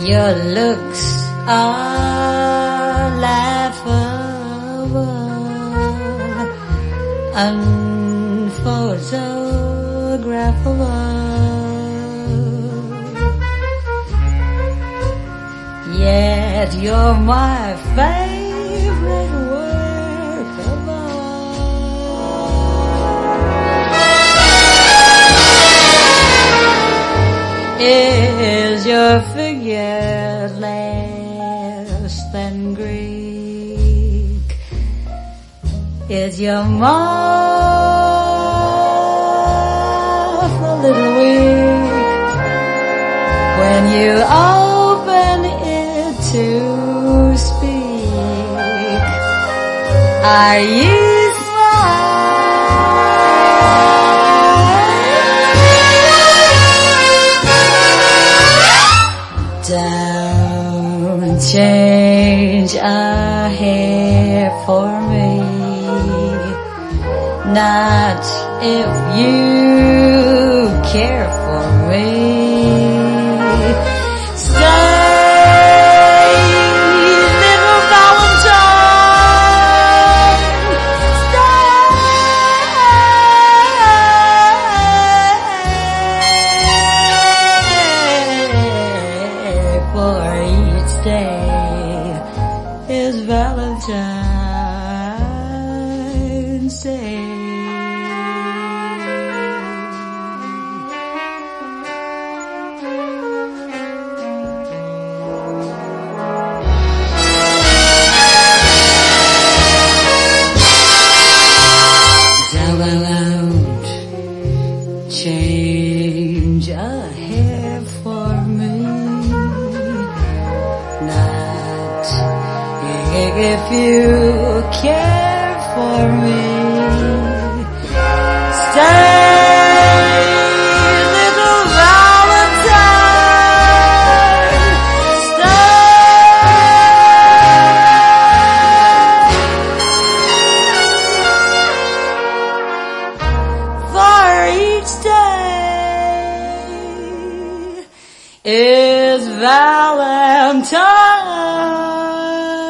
Your looks are laughable, unphotographable. Yet you're my favorite work of art. Is your figure less than Greek? Is your mouth a little weak when you open it to speak? Are you Don't change a hair for me, not if you care for me. Stay, little Valentine, stay, for each day is Valentine's Day. Don't change a hair for me, not if you care for me. Stay, little Valentine, stay, for each day is Valentine.